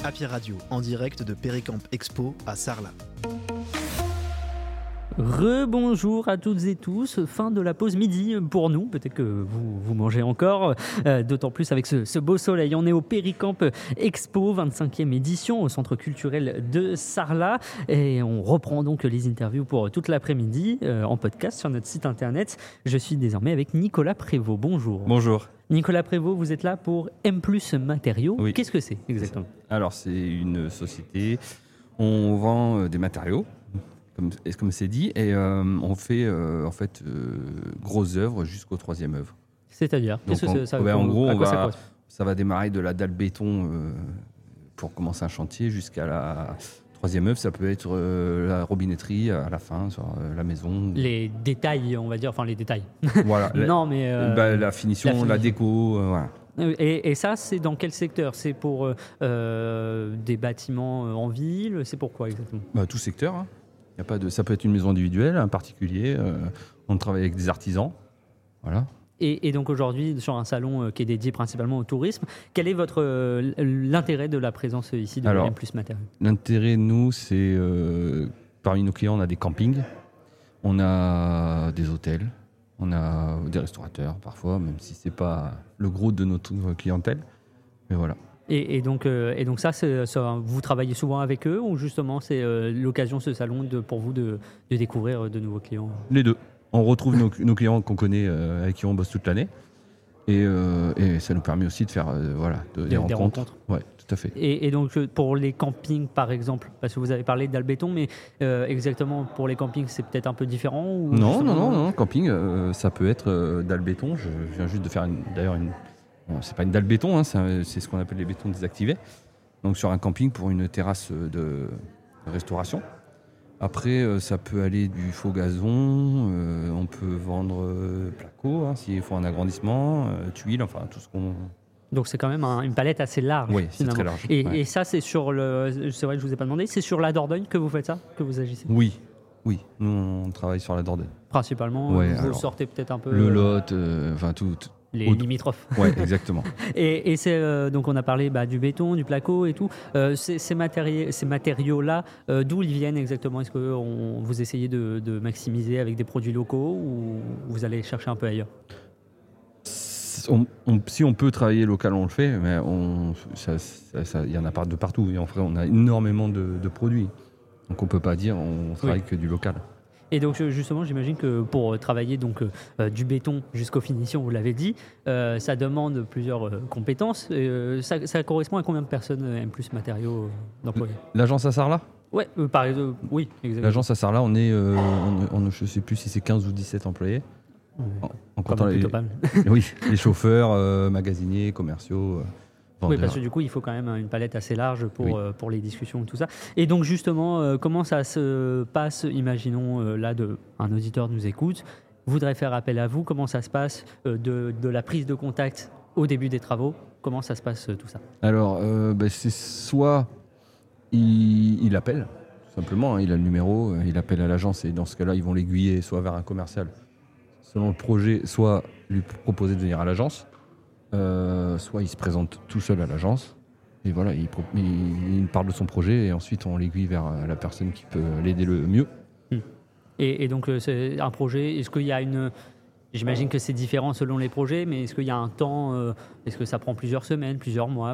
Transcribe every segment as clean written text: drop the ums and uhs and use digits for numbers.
Happy Radio, en direct de Péricamp Expo à Sarlat. Rebonjour à toutes et tous, fin de la pause midi pour nous, peut-être que vous mangez encore, d'autant plus avec ce beau soleil. On est au Péricamp Expo, 25e édition au Centre culturel de Sarlat et on reprend donc les interviews pour toute l'après-midi en podcast sur notre site internet. Je suis désormais avec Nicolas Prévost, bonjour. Bonjour. Nicolas Prévost, vous êtes là pour M+ Matériaux. Oui. Qu'est-ce que c'est exactement ? Alors c'est une société, on vend des matériaux, comme c'est dit, et on fait grosses œuvres jusqu'aux 3e œuvre. C'est-à-dire Donc, qu'est-ce que ça en gros, ça ça va démarrer de la dalle béton pour commencer un chantier jusqu'à la 3e œuvre. Ça peut être la robinetterie à la fin, sur la maison. Les détails, on va dire, enfin les détails. Voilà. Non, mais la finition, la déco, voilà. Et ça, c'est dans quel secteur ? C'est pour des bâtiments en ville ? C'est pour quoi exactement ? Tout secteur. Hein. Y a pas de, ça peut être une maison individuelle, un particulier. On travaille avec des artisans. Voilà. Et donc aujourd'hui, sur un salon qui est dédié principalement au tourisme, quel est l'intérêt de la présence ici de M+ Matériaux ? L'intérêt, nous, c'est parmi nos clients, on a des campings, on a des hôtels, on a des restaurateurs parfois, même si c'est pas le gros de notre clientèle. Mais voilà. Et donc ça, vous travaillez souvent avec eux ou justement c'est l'occasion, ce salon, pour vous de découvrir de nouveaux clients ? Les deux. On retrouve nos clients qu'on connaît, avec qui on bosse toute l'année. Et ça nous permet aussi de faire des rencontres. Ouais, tout à fait. Et donc pour les campings par exemple, parce que vous avez parlé d'Albéton, mais exactement pour les campings c'est peut-être un peu différent ou Non, camping ça peut être dalle béton. Je viens juste de faire c'est pas une dalle béton, hein, c'est ce qu'on appelle les bétons désactivés. Donc sur un camping pour une terrasse de restauration. Après, ça peut aller du faux gazon, on peut vendre placo, hein, s'il faut un agrandissement, tuiles, enfin tout ce qu'on... Donc c'est quand même une palette assez large. Oui, c'est très large. Et ça, c'est sur c'est vrai que je vous ai pas demandé, c'est sur la Dordogne que vous faites ça, que vous agissez ? Oui, nous on travaille sur la Dordogne. Principalement, vous sortez peut-être un peu... Le Lot, tout... Les limitrophes. Oui, exactement. et c'est, donc on a parlé du béton, du placo et tout. Ces matériaux-là, d'où ils viennent exactement ? Est-ce que vous essayez de maximiser avec des produits locaux ou vous allez chercher un peu ailleurs ? Si on peut travailler local, on le fait, mais il y en a pas de partout. Et en vrai, on a énormément de produits. Donc on ne peut pas dire on travaille que du local. Et donc justement, j'imagine que pour travailler donc du béton jusqu'aux finitions, vous l'avez dit, ça demande plusieurs compétences. Ça correspond à combien de personnes M+ Matériaux d'employés ? L'agence à Sarlat ? Ouais, oui, exactement. L'agence à Sarlat, on est, je ne sais plus si c'est 15 ou 17 employés. En comptant les chauffeurs, magasiniers, commerciaux. Oui, parce que du coup, il faut quand même une palette assez large pour les discussions et tout ça. Et donc, justement, comment ça se passe ? Imaginons, un auditeur nous écoute, voudrait faire appel à vous. Comment ça se passe de la prise de contact au début des travaux ? Comment ça se passe tout ça ? Alors, c'est soit il appelle, tout simplement, hein, il a le numéro, il appelle à l'agence et dans ce cas-là, ils vont l'aiguiller soit vers un commercial, selon le projet, soit lui proposer de venir à l'agence. Soit il se présente tout seul à l'agence et voilà, il parle de son projet et ensuite on l'aiguille vers la personne qui peut l'aider le mieux. Et donc c'est un projet, est-ce qu'il y a j'imagine que c'est différent selon les projets, mais est-ce qu'il y a un temps, est-ce que ça prend plusieurs semaines, plusieurs mois,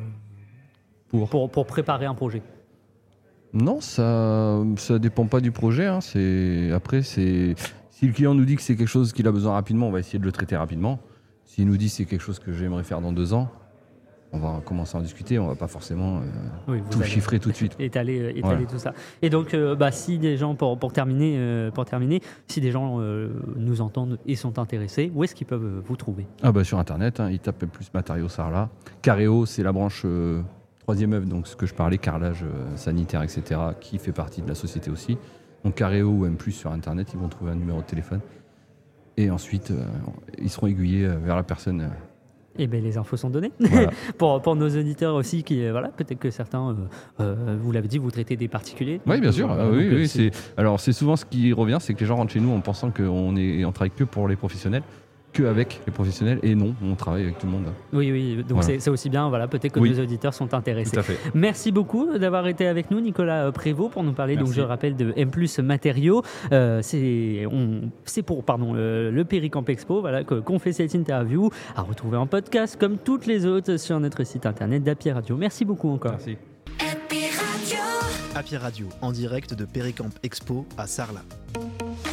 pour préparer un projet ? Non, ça dépend pas du projet, hein. Après, si le client nous dit que c'est quelque chose qu'il a besoin rapidement, on va essayer de le traiter rapidement. S'il nous dit que c'est quelque chose que j'aimerais faire dans 2 ans, on va commencer à en discuter, on ne va pas forcément tout chiffrer tout de suite. Étaler tout ça. Et donc, si des gens, pour terminer, si des gens nous entendent et sont intéressés, où est-ce qu'ils peuvent vous trouver ? Sur Internet, hein, ils tapent M+ Matériaux Sarlat. Careo, c'est la branche 3e œuvre, donc ce que je parlais, carrelage sanitaire, etc., qui fait partie de la société aussi. Donc Careo ou M+ sur Internet, ils vont trouver un numéro de téléphone. Et ensuite, ils seront aiguillés vers la personne. Eh bien, les infos sont données. Voilà. pour nos auditeurs aussi, peut-être que certains, vous l'avez dit, vous traitez des particuliers. Oui, bien sûr. C'est souvent ce qui revient, c'est que les gens rentrent chez nous en pensant qu'on travaille que pour les professionnels. que avec les professionnels, et non, on travaille avec tout le monde. Oui, donc Voilà. c'est aussi bien, peut-être que Oui. nos auditeurs sont intéressés. Tout à fait. Merci beaucoup d'avoir été avec nous, Nicolas Prévost, pour nous parler, donc Merci. je rappelle, de M+ Matériaux. C'est pour le Péricamp Expo qu'on fait cette interview, à retrouver en podcast comme toutes les autres sur notre site internet d'Happy Radio. Merci beaucoup encore. Merci. Happy Radio, en direct de Péricamp Expo à Sarlat.